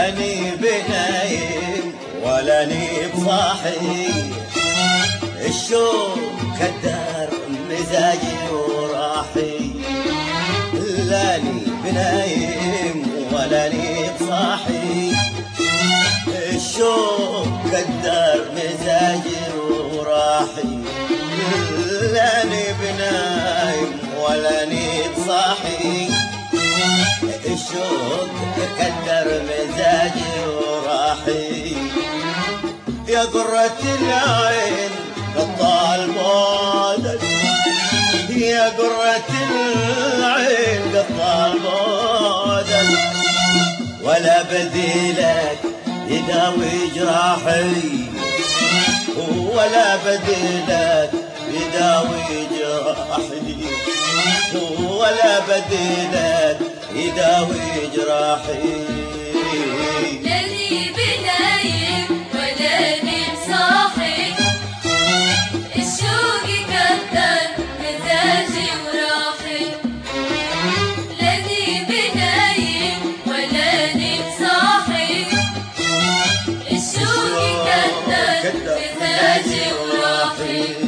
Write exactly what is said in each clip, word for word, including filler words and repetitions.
لاني بنايم ولاني بصاحي، الشوق كدر مزاجي وراحي. لاني بنايم ولاني بصاحي، الشوق كدر مزاجي وراحي. لاني بنايم ولاني بصاحي، الشوق كدر مزاجي وراحي. يا قرة العين قطع بعدك، يا قرة العين قطع بعدك، ولا بديلك يداوي جراحي، ولا بديلك يداوي جراحي، ولا بديلك يداوي جراحي. لاني بنايم ولاني بصاحي، الشوق كدر مزاجي وراحي. لاني بنايم ولاني بصاحي، الشوق كدر مزاجي وراحي.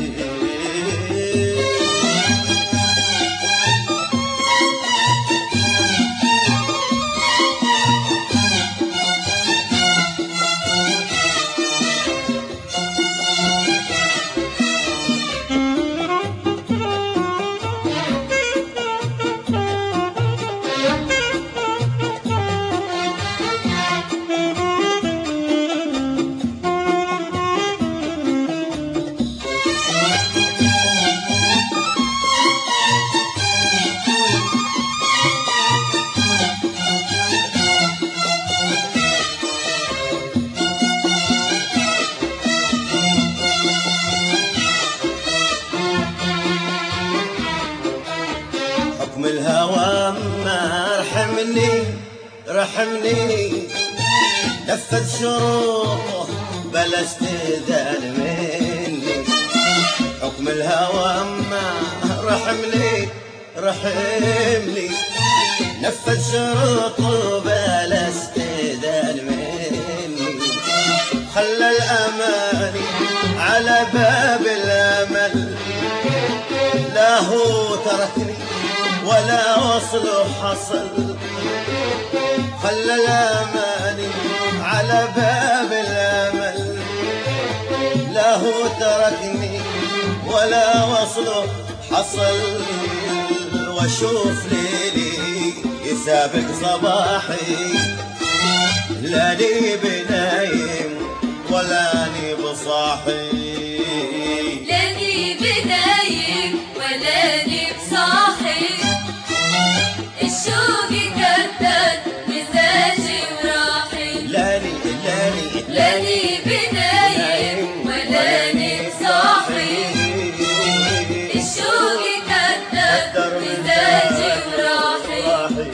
حكم الهوى ما رحمني رحمني، نفذ شروطه بلا استئذان مني. حكم الهوى ما رحمني رحمني، نفذ شروطه بلا استئذان مني. خلى الاماني على باب الامل، لا هو تركني ولا وصله حصل. خلى الاماني على باب الامل، لا هو تركني ولا وصله حصل. واشوف ليلي يسابق صباحي، لاني بنايم ولاني بصاحي. لاني بنايم ولاني بصاحي، الشوق كدر مزاجي وراحي. لاني لاني لاني بنايم ولاني بصاحي، الشوق كدر مزاجي وراحي.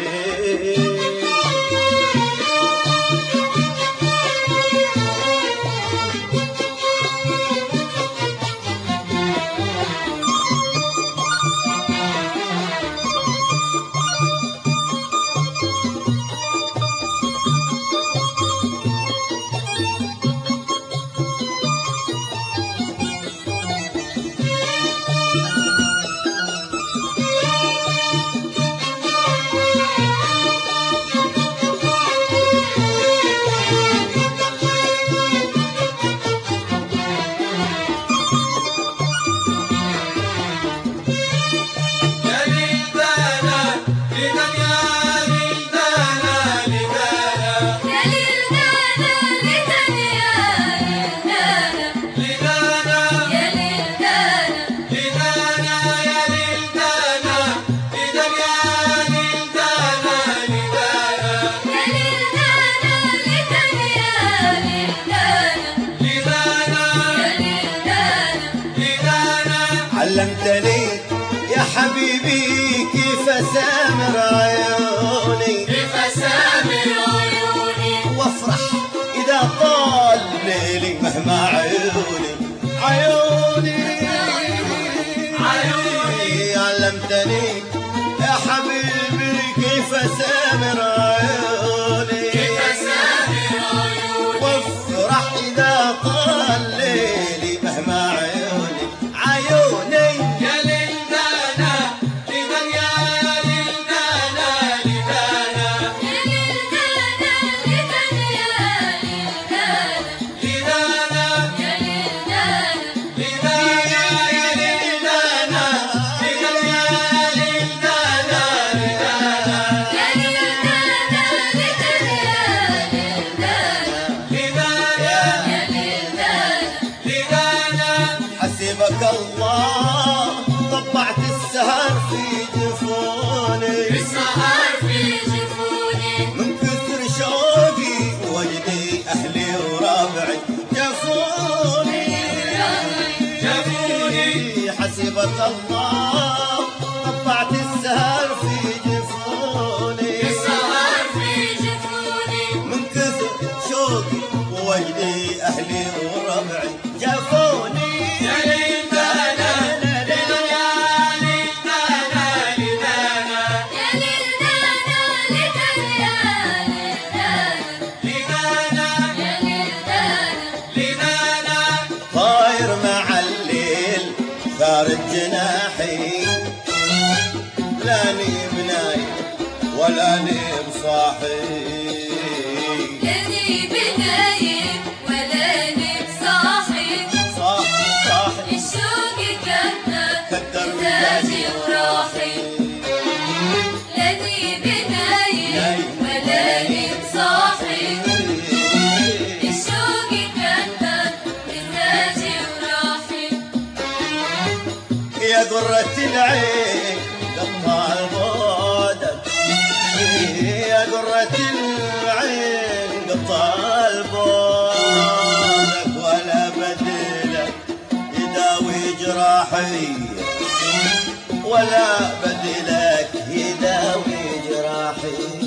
علمتني يا حبيبي كيف اسامر عيوني، كيف اسامر عيوني، وافرح اذا طال ليلي مهما عيوني عيوني عيوني. علمتني يا حبيبي كيف اسامر عيوني، كيف اسامر قدرة الله قطعت السهر في جفوني السهر في جفوني من كثر شوقي ووجدي أهلي وربعي جفوني يا ليلنا لدنياني لدنا لدنا يا ليلنا لدنيا لدنا يا ليلنا لدنا طاير مع الليل خارج جناحي لا نيم نايم ولا نيم صاحي لاني بنايم ولا نيم صاحي صاح صاحي الشوق كتر كتر مزاجي وراحي لاني بنايم ولا نيم صاحي الشوق كتر مزاجي وراحي يا قرة العين قطع البودك يا قرة العين قطع البودك ولا بدلك يداوي جراحي ولا بدلك يداوي جراحي